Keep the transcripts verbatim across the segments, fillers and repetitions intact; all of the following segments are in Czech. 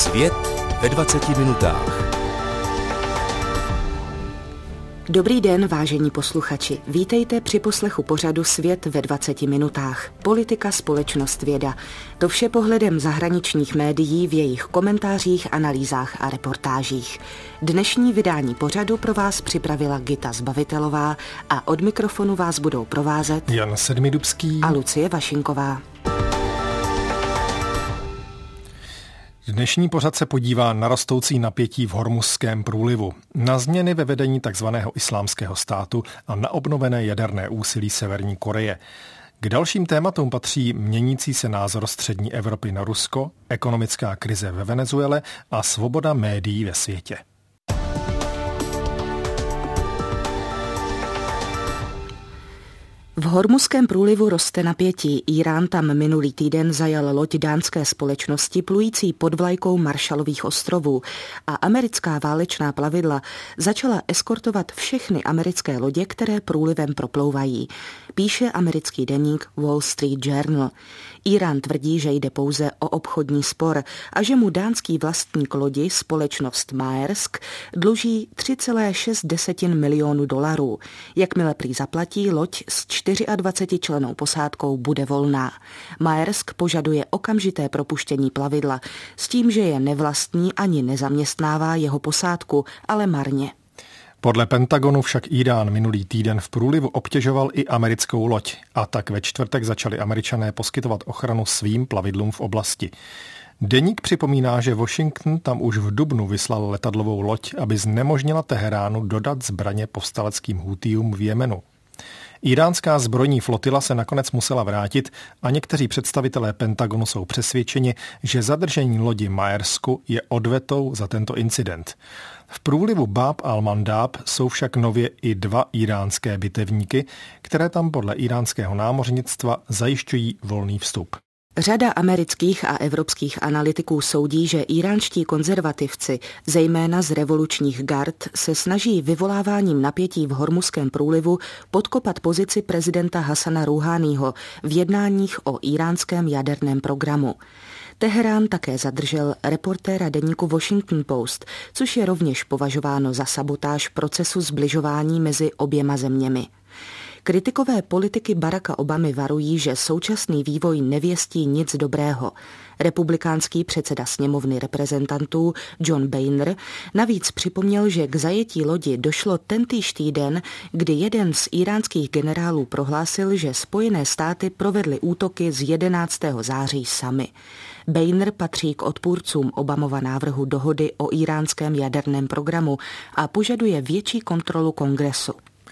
Svět ve dvaceti minutách. Dobrý den, vážení posluchači. Vítejte při poslechu pořadu Svět ve dvaceti minutách. Politika, společnost, věda. To vše pohledem zahraničních médií v jejich komentářích, analýzách a reportážích. Dnešní vydání pořadu pro vás připravila Gita Zbavitelová a od mikrofonu vás budou provázet Jan Sedmidubský a Lucie Vašinková. Dnešní pořad se podívá na rostoucí napětí v Hormuzském průlivu, na změny ve vedení tzv. Islámského státu a na obnovené jaderné úsilí Severní Koreje. K dalším tématům patří měnící se názor střední Evropy na Rusko, ekonomická krize ve Venezuele a svoboda médií ve světě. V Hormuzském průlivu roste napětí. Írán tam minulý týden zajal loď dánské společnosti plující pod vlajkou Marshallových ostrovů a americká válečná plavidla začala eskortovat všechny americké lodě, které průlivem proplouvají. Píše americký deník Wall Street Journal. Írán tvrdí, že jde pouze o obchodní spor a že mu dánský vlastník lodi, společnost Maersk, dluží tři celé šest milionu dolarů. Jakmile prý zaplatí, loď s dvacetičlennou posádkou bude volná. Maersk požaduje okamžité propuštění plavidla s tím, že je nevlastní ani nezaměstnává jeho posádku, ale marně. Podle Pentagonu však Írán minulý týden v průlivu obtěžoval i americkou loď a tak ve čtvrtek začali Američané poskytovat ochranu svým plavidlům v oblasti. Deník připomíná, že Washington tam už v dubnu vyslal letadlovou loď, aby znemožnila Teheránu dodat zbraně povstaleckým Hútijům v Jemenu. Iránská zbrojní flotila se nakonec musela vrátit a někteří představitelé Pentagonu jsou přesvědčeni, že zadržení lodi Maersku je odvetou za tento incident. V průlivu Bab al-Mandab jsou však nově i dva iránské bitevníky, které tam podle iránského námořnictva zajišťují volný vstup. Řada amerických a evropských analytiků soudí, že íránští konzervativci, zejména z revolučních gard, se snaží vyvoláváním napětí v Hormuzském průlivu podkopat pozici prezidenta Hasana Rúháního v jednáních o íránském jaderném programu. Teherán také zadržel reportéra deníku Washington Post, což je rovněž považováno za sabotáž procesu sbližování mezi oběma zeměmi. Kritikové politiky Baracka Obamy varují, že současný vývoj nevěstí nic dobrého. Republikánský předseda sněmovny reprezentantů John Boehner navíc připomněl, že k zajetí lodi došlo tentýž týden, kdy jeden z íránských generálů prohlásil, že Spojené státy provedly útoky z jedenáctého září sami. Boehner patří k odpůrcům Obamova návrhu dohody o íránském jaderném programu a požaduje větší kontrolu Kongresu.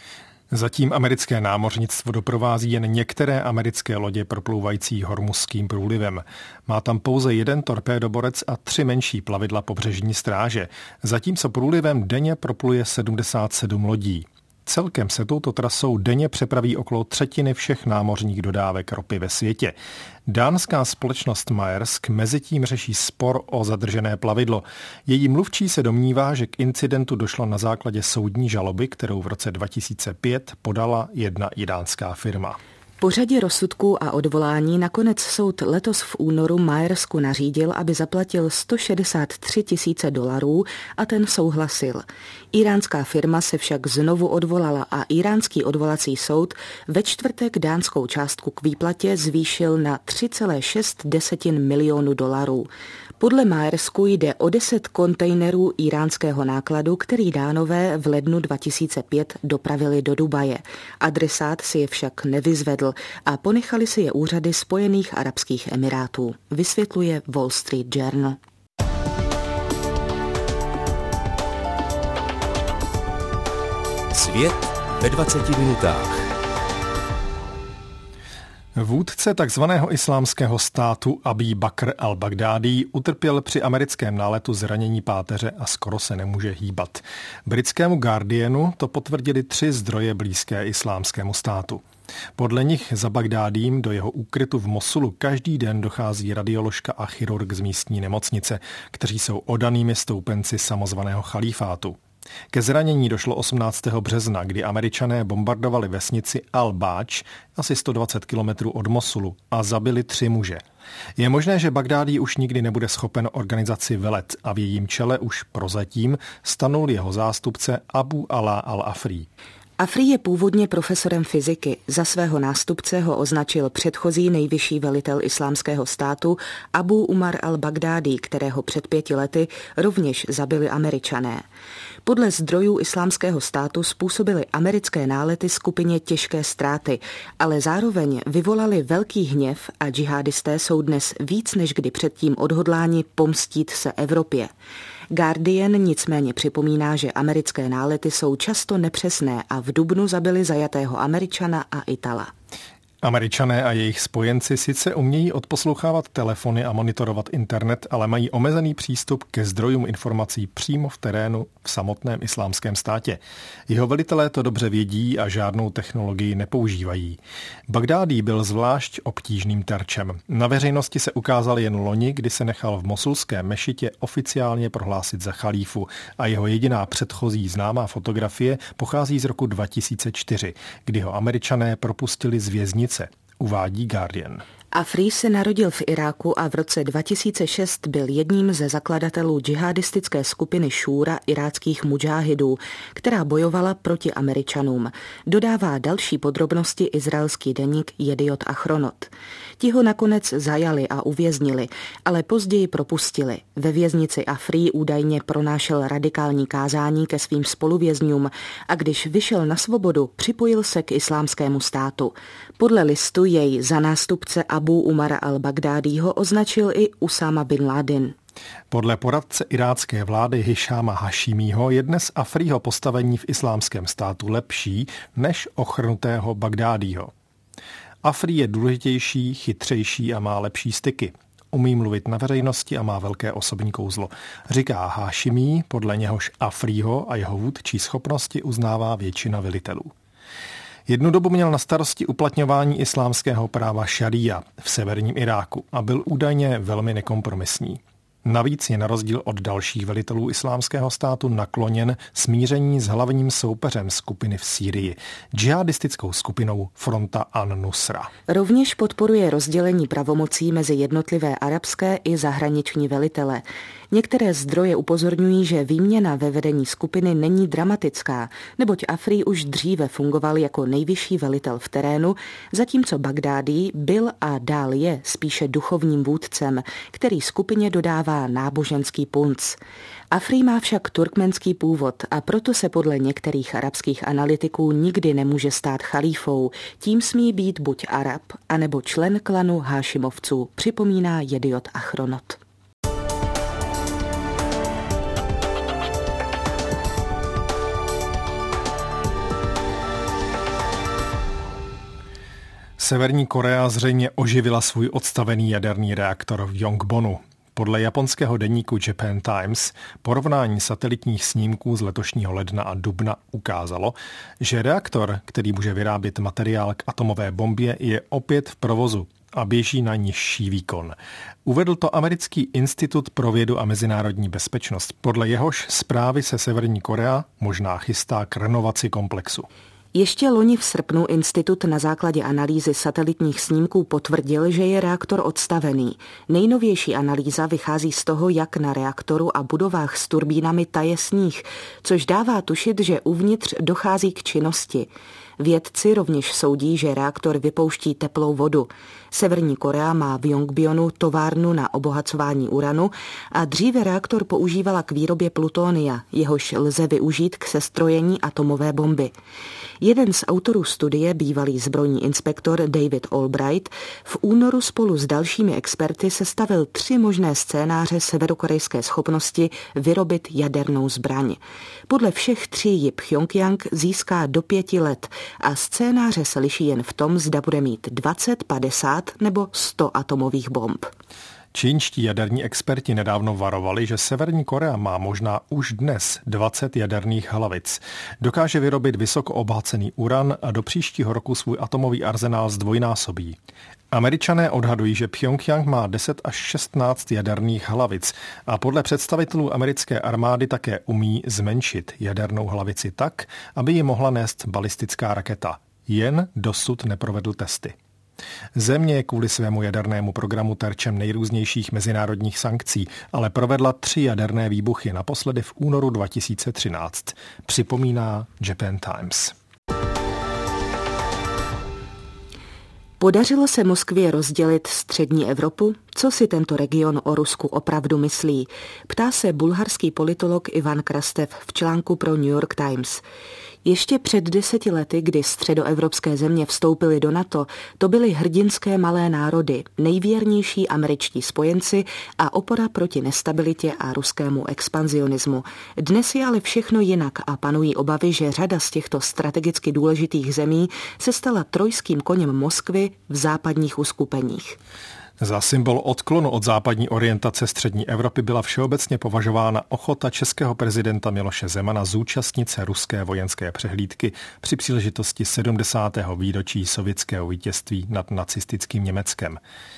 Zatím americké námořnictvo doprovází jen některé americké lodě proplouvající Hormuzským průlivem. Má tam pouze jeden torpédoborec a tři menší plavidla pobřežní stráže, zatímco průlivem denně propluje sedmdesát sedm lodí. Celkem se touto trasou denně přepraví okolo třetiny všech námořních dodávek ropy ve světě. Dánská společnost Maersk mezitím řeší spor o zadržené plavidlo. Její mluvčí se domnívá, že k incidentu došlo na základě soudní žaloby, kterou v roce dva tisíce pět podala jedna iránská firma. Po řadě rozsudků a odvolání nakonec soud letos v únoru Maersku nařídil, aby zaplatil sto šedesát tři tisíce dolarů a ten souhlasil. Iránská firma se však znovu odvolala a iránský odvolací soud ve čtvrtek dánskou částku k výplatě zvýšil na tři celé šest milionu dolarů. Podle Maersku jde o deset kontejnerů iránského nákladu, který Dánové v lednu dva tisíce pět dopravili do Dubaje. Adresát si je však nevyzvedl a ponechali si je úřady Spojených arabských emirátů, vysvětluje Wall Street Journal. Svět ve dvaceti minutách. Vůdce takzvaného islámského státu Abí Bakr al-Baghdádí utrpěl při americkém náletu zranění páteře a skoro se nemůže hýbat. Britskému Guardianu to potvrdili tři zdroje blízké islámskému státu. Podle nich za Bagdádím do jeho úkrytu v Mosulu každý den dochází radioložka a chirurg z místní nemocnice, kteří jsou oddanými stoupenci samozvaného chalífátu. Ke zranění došlo osmnáctého března, kdy Američané bombardovali vesnici Al-Báč, asi sto dvacet kilometrů od Mosulu, a zabili tři muže. Je možné, že Bagdádí už nikdy nebude schopen organizaci velet a v jejím čele už prozatím stanul jeho zástupce Abu Ala al-Afrí. Afrí je původně profesorem fyziky. Za svého nástupce ho označil předchozí nejvyšší velitel islámského státu Abu Umar al-Bagdádí, kterého před pěti lety rovněž zabili Američané. Podle zdrojů islámského státu způsobily americké nálety skupině těžké ztráty, ale zároveň vyvolali velký hněv a džihadisté jsou dnes víc než kdy předtím odhodláni pomstít se Evropě. Guardian nicméně připomíná, že americké nálety jsou často nepřesné a v dubnu zabili zajatého Američana a Itala. Američané a jejich spojenci sice umějí odposlouchávat telefony a monitorovat internet, ale mají omezený přístup ke zdrojům informací přímo v terénu v samotném islámském státě. Jeho velitelé to dobře vědí a žádnou technologii nepoužívají. Bagdádí byl zvlášť obtížným terčem. Na veřejnosti se ukázal jen loni, kdy se nechal v mosulské mešitě oficiálně prohlásit za chalífu a jeho jediná předchozí známá fotografie pochází z roku dva tisíce čtyři, kdy ho Američané propustili z věznice, uvádí Guardian. Afrí se narodil v Iráku a v roce dva tisíce šest byl jedním ze zakladatelů džihadistické skupiny Šúra iráckých mudžáhidů, která bojovala proti Američanům. Dodává další podrobnosti izraelský deník Jediot Achronot. Ti ho nakonec zajali a uvěznili, ale později propustili. Ve věznici Afrí údajně pronášel radikální kázání ke svým spoluvězňům a když vyšel na svobodu, připojil se k islámskému státu. Podle listu jej za nástupce Abu Umara al-Bagdádího označil i Usáma bin Laden. Podle poradce irácké vlády Hišáma Hašímího je dnes Afrího postavení v islámském státu lepší než ochrnutého Bagdádího. Afrí je důležitější, chytřejší a má lepší styky. Umí mluvit na veřejnosti a má velké osobní kouzlo. Říká Hašímí, podle něhož Afrího a jeho vůdčí schopnosti uznává většina velitelů. Jednu dobu měl na starosti uplatňování islámského práva šaría v severním Iráku a byl údajně velmi nekompromisní. Navíc je na rozdíl od dalších velitelů islámského státu nakloněn smíření s hlavním soupeřem skupiny v Sýrii, džihadistickou skupinou Fronta an-Nusra. Rovněž podporuje rozdělení pravomocí mezi jednotlivé arabské i zahraniční velitele. Některé zdroje upozorňují, že výměna ve vedení skupiny není dramatická, neboť Afrí už dříve fungoval jako nejvyšší velitel v terénu, zatímco Bagdádí byl a dál je spíše duchovním vůdcem, který skupině dodává náboženský punc. Afrí má však turkmenský původ a proto se podle některých arabských analytiků nikdy nemůže stát chalífou. Tím smí být buď Arab, anebo člen klanu Hášimovců, připomíná Jediot Achronot. Severní Korea zřejmě oživila svůj odstavený jaderný reaktor v Yongbonu. Podle japonského deníku Japan Times porovnání satelitních snímků z letošního ledna a dubna ukázalo, že reaktor, který může vyrábět materiál k atomové bombě, je opět v provozu a běží na nižší výkon. Uvedl to Americký institut pro vědu a mezinárodní bezpečnost. Podle jehož zprávy se Severní Korea možná chystá k renovaci komplexu. Ještě loni v srpnu institut na základě analýzy satelitních snímků potvrdil, že je reaktor odstavený. Nejnovější analýza vychází z toho, jak na reaktoru a budovách s turbínami taje sníh, což dává tušit, že uvnitř dochází k činnosti. Vědci rovněž soudí, že reaktor vypouští teplou vodu. Severní Korea má v Yongbonu továrnu na obohacování uranu a dříve reaktor používala k výrobě plutonia, jehož lze využít k sestrojení atomové bomby. Jeden z autorů studie, bývalý zbrojní inspektor David Albright, v únoru spolu s dalšími experty sestavil tři možné scénáře severokorejské schopnosti vyrobit jadernou zbraň. Podle všech tří ji Pchjongjang získá do pěti let a scénáře se liší jen v tom, zda bude mít dvacet, padesát nebo sto atomových bomb. Čínští jaderní experti nedávno varovali, že Severní Korea má možná už dnes dvacet jaderných hlavic. Dokáže vyrobit vysoko obohacený uran a do příštího roku svůj atomový arzenál zdvojnásobí. Američané odhadují, že Pchjongjang má deset až šestnáct jaderných hlavic a podle představitelů americké armády také umí zmenšit jadernou hlavici tak, aby ji mohla nést balistická raketa. Jen dosud neprovedl testy. Země je kvůli svému jadernému programu terčem nejrůznějších mezinárodních sankcí, ale provedla tři jaderné výbuchy, naposledy v únoru dva tisíce třináct. Připomíná Japan Times. Podařilo se Moskvě rozdělit střední Evropu? Co si tento region o Rusku opravdu myslí? Ptá se bulharský politolog Ivan Krastev v článku pro New York Times. Ještě před deseti lety, kdy středoevropské země vstoupily do NATO, to byly hrdinské malé národy, nejvěrnější američtí spojenci a opora proti nestabilitě a ruskému expanzionismu. Dnes je ale všechno jinak a panují obavy, že řada z těchto strategicky důležitých zemí se stala trojským koněm Moskvy v západních uskupeních. Za symbol odklonu od západní orientace střední Evropy byla všeobecně považována ochota českého prezidenta Miloše Zemana zúčastnit se ruské vojenské přehlídky při příležitosti sedmdesátého výročí sovětského vítězství nad nacistickým Německem.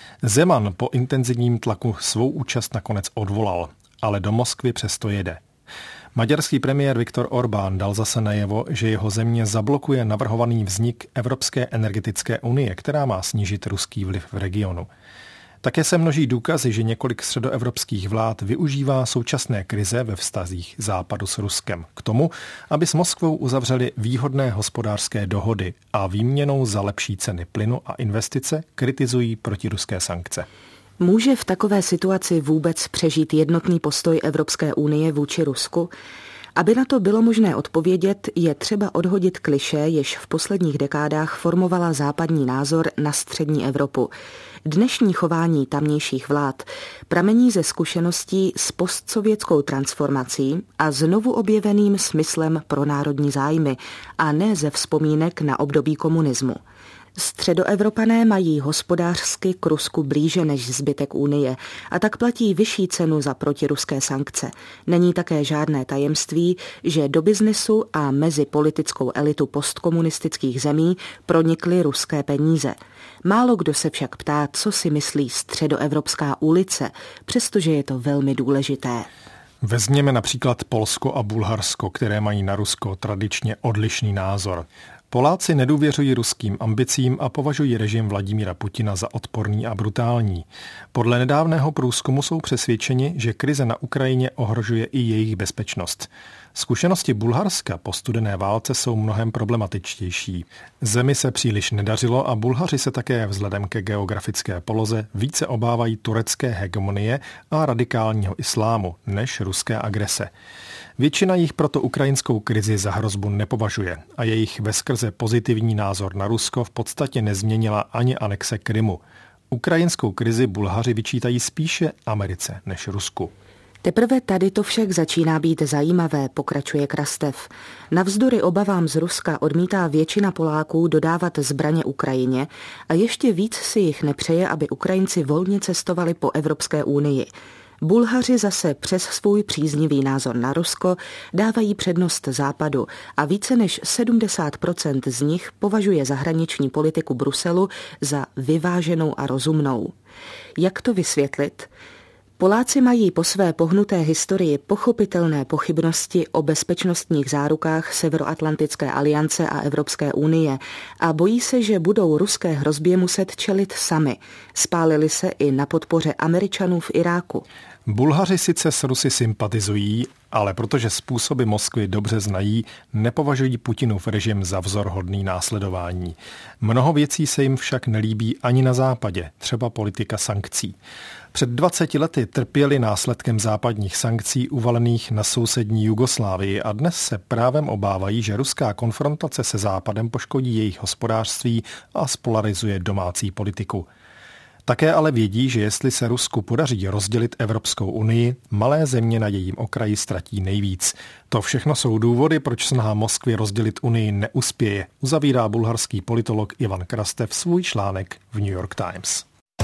Zeman po intenzivním tlaku svou účast nakonec odvolal, ale do Moskvy přesto jede. Maďarský premiér Viktor Orbán dal zase najevo, že jeho země zablokuje navrhovaný vznik Evropské energetické unie, která má snížit ruský vliv v regionu. Také se množí důkazy, že několik středoevropských vlád využívá současné krize ve vztazích Západu s Ruskem k tomu, aby s Moskvou uzavřeli výhodné hospodářské dohody a výměnou za lepší ceny plynu a investice kritizují protiruské sankce. Může v takové situaci vůbec přežít jednotný postoj Evropské unie vůči Rusku? Aby na to bylo možné odpovědět, je třeba odhodit klišé, jež v posledních dekádách formovala západní názor na střední Evropu. Dnešní chování tamnějších vlád pramení ze zkušeností s postsovětskou transformací a znovu objeveným smyslem pro národní zájmy a ne ze vzpomínek na období komunismu. Středoevropané mají hospodářsky k Rusku blíže než zbytek Unie a tak platí vyšší cenu za protiruské sankce. Není také žádné tajemství, že do biznesu a mezi politickou elitu postkomunistických zemí pronikly ruské peníze. Málo kdo se však ptá, co si myslí středoevropská ulice, přestože je to velmi důležité. Vezměme například Polsko a Bulharsko, které mají na Rusko tradičně odlišný názor. Poláci nedůvěřují ruským ambicím a považují režim Vladimíra Putina za odporný a brutální. Podle nedávného průzkumu jsou přesvědčeni, že krize na Ukrajině ohrožuje i jejich bezpečnost. Zkušenosti Bulharska po studené válce jsou mnohem problematičtější. Zemi se příliš nedařilo a Bulhaři se také vzhledem ke geografické poloze více obávají turecké hegemonie a radikálního islámu než ruské agrese. Většina jich proto ukrajinskou krizi za hrozbu nepovažuje a jejich veskrze pozitivní názor na Rusko v podstatě nezměnila ani anexe Krymu. Ukrajinskou krizi Bulhaři vyčítají spíše Americe než Rusku. Teprve tady to však začíná být zajímavé, pokračuje Krastev. Navzdory obavám z Ruska odmítá většina Poláků dodávat zbraně Ukrajině a ještě víc si jich nepřeje, aby Ukrajinci volně cestovali po Evropské unii. Bulhaři zase přes svůj příznivý názor na Rusko dávají přednost Západu a více než sedmdesát procent z nich považuje zahraniční politiku Bruselu za vyváženou a rozumnou. Jak to vysvětlit? Poláci mají po své pohnuté historii pochopitelné pochybnosti o bezpečnostních zárukách Severoatlantické aliance a Evropské unie a bojí se, že budou ruské hrozbě muset čelit sami. Spálili se i na podpoře Američanů v Iráku. Bulhaři sice s Rusy sympatizují, ale protože způsoby Moskvy dobře znají, nepovažují Putinův režim za vzor hodný následování. Mnoho věcí se jim však nelíbí ani na západě, třeba politika sankcí. Před dvaceti lety trpěli následkem západních sankcí uvalených na sousední Jugoslávii a dnes se právem obávají, že ruská konfrontace se Západem poškodí jejich hospodářství a spolarizuje domácí politiku. Také ale vědí, že jestli se Rusku podaří rozdělit Evropskou unii, malé země na jejím okraji ztratí nejvíc. To všechno jsou důvody, proč snaha Moskvy rozdělit unii neuspěje, uzavírá bulharský politolog Ivan Krastev svůj článek v New York Times.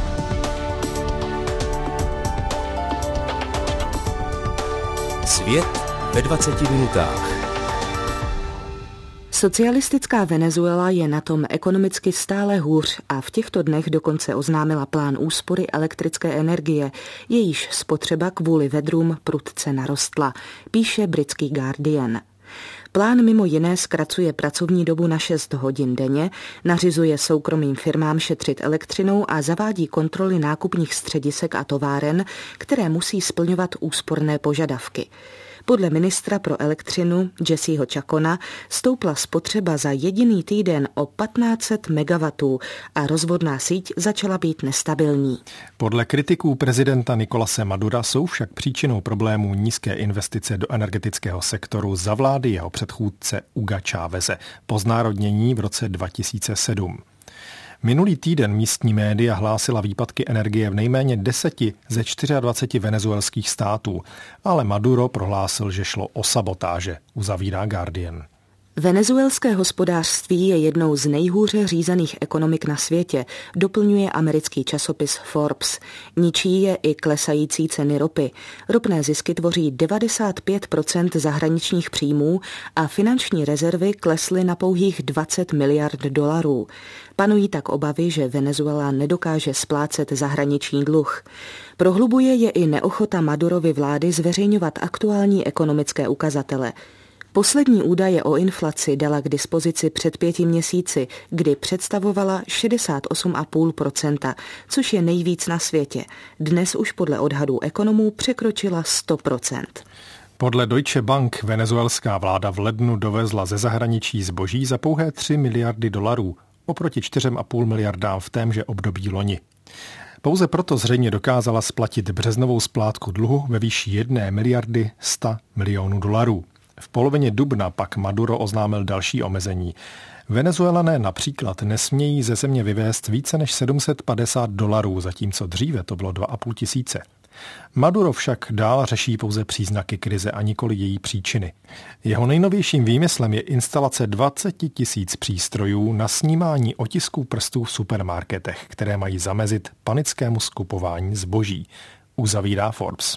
Svět ve dvaceti minutách. Socialistická Venezuela je na tom ekonomicky stále hůř a v těchto dnech dokonce oznámila plán úspory elektrické energie, jejíž spotřeba kvůli vedrům prudce narostla, píše britský Guardian. Plán mimo jiné zkracuje pracovní dobu na šest hodin denně, nařizuje soukromým firmám šetřit elektřinou a zavádí kontroly nákupních středisek a továren, které musí splňovat úsporné požadavky. Podle ministra pro elektřinu Jesseho Chacona stoupla spotřeba za jediný týden o patnáct set megawattů a rozvodná síť začala být nestabilní. Podle kritiků prezidenta Nicolase Madura jsou však příčinou problémů nízké investice do energetického sektoru za vlády jeho předchůdce Huga Cháveze po znárodnění v roce dva tisíce sedm. Minulý týden místní média hlásila výpadky energie v nejméně deseti ze dvaceti čtyř venezuelských států, ale Maduro prohlásil, že šlo o sabotáže, uzavírá Guardian. Venezuelské hospodářství je jednou z nejhůře řízených ekonomik na světě, doplňuje americký časopis Forbes. Ničí je i klesající ceny ropy. Ropné zisky tvoří devadesát pět procent zahraničních příjmů a finanční rezervy klesly na pouhých dvacet miliard dolarů. Panují tak obavy, že Venezuela nedokáže splácet zahraniční dluh. Prohlubuje je i neochota Madurovy vlády zveřejňovat aktuální ekonomické ukazatele. Poslední údaje o inflaci dala k dispozici před pěti měsíci, kdy představovala šedesát osm celá pět procenta, což je nejvíc na světě. Dnes už podle odhadů ekonomů překročila sto procent. Podle Deutsche Bank venezuelská vláda v lednu dovezla ze zahraničí zboží za pouhé tři miliardy dolarů, oproti čtyřem a půl miliardám v témže období loni. Pouze proto zřejmě dokázala splatit březnovou splátku dluhu ve výši jedné miliardy sto milionů dolarů. V polovině dubna pak Maduro oznámil další omezení. Venezuelané například nesmějí ze země vyvést více než sedm set padesát dolarů, zatímco dříve to bylo dva a půl tisíce. Maduro však dál řeší pouze příznaky krize a nikoli její příčiny. Jeho nejnovějším výmyslem je instalace dvacet tisíc přístrojů na snímání otisků prstů v supermarketech, které mají zamezit panickému skupování zboží, uzavírá Forbes.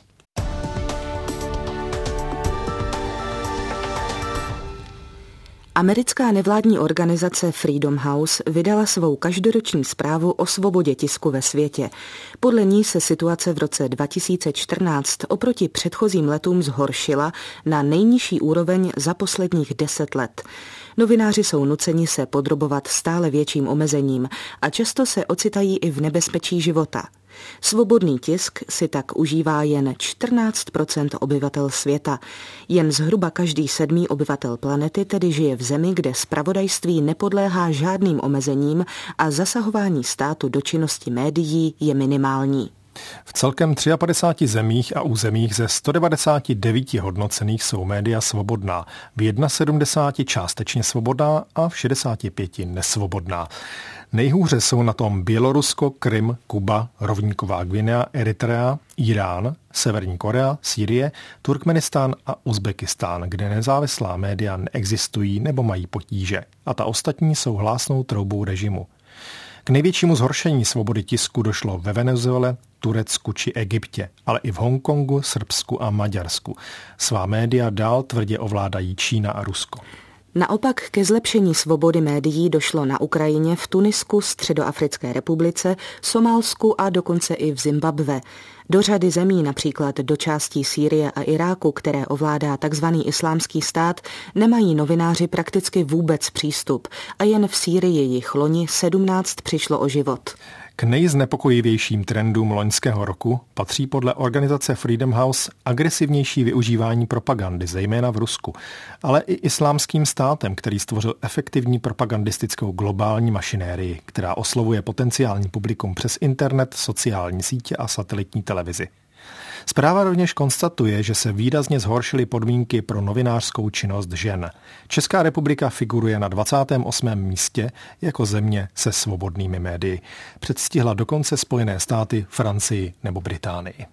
Americká nevládní organizace Freedom House vydala svou každoroční zprávu o svobodě tisku ve světě. Podle ní se situace v roce dva tisíce čtrnáct oproti předchozím letům zhoršila na nejnižší úroveň za posledních deset let. Novináři jsou nuceni se podrobovat stále větším omezením a často se ocitají i v nebezpečí života. Svobodný tisk si tak užívá jen čtrnáct procent obyvatel světa. Jen zhruba každý sedmý obyvatel planety tedy žije v zemi, kde zpravodajství nepodléhá žádným omezením a zasahování státu do činnosti médií je minimální. V celkem padesáti třech zemích a územích ze sto devadesát devět hodnocených jsou média svobodná, v sedmdesáti jedné částečně svobodná a v šedesáti pěti nesvobodná. Nejhůře jsou na tom Bělorusko, Krym, Kuba, Rovníková Gvinea, Eritrea, Irán, Severní Korea, Sýrie, Turkmenistán a Uzbekistán, kde nezávislá média neexistují nebo mají potíže. A ta ostatní jsou hlásnou troubou režimu. K největšímu zhoršení svobody tisku došlo ve Venezuele, Turecku či Egyptě, ale i v Hongkongu, Srbsku a Maďarsku. Svá média dál tvrdě ovládají Čína a Rusko. Naopak ke zlepšení svobody médií došlo na Ukrajině, v Tunisku, Středoafrické republice, Somálsku a dokonce i v Zimbabwe. Do řady zemí, například do částí Sýrie a Iráku, které ovládá tzv. Islámský stát, nemají novináři prakticky vůbec přístup a jen v Sýrii jich loni sedmnáct přišlo o život. K nejznepokojivějším trendům loňského roku patří podle organizace Freedom House agresivnější využívání propagandy, zejména v Rusku, ale i Islámským státem, který stvořil efektivní propagandistickou globální mašinérii, která oslovuje potenciální publikum přes internet, sociální sítě a satelitní televizi. Zpráva rovněž konstatuje, že se výrazně zhoršily podmínky pro novinářskou činnost žen. Česká republika figuruje na dvacátém osmém místě jako země se svobodnými médii. Předstihla dokonce Spojené státy, Francii nebo Británii.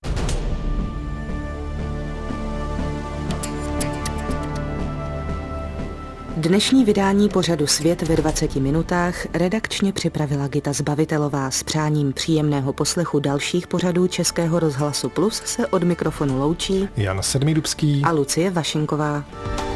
Dnešní vydání pořadu Svět ve dvaceti minutách redakčně připravila Gita Zbavitelová. S přáním příjemného poslechu dalších pořadů Českého rozhlasu Plus se od mikrofonu loučí Jan Sedmidubský a Lucie Vašinková.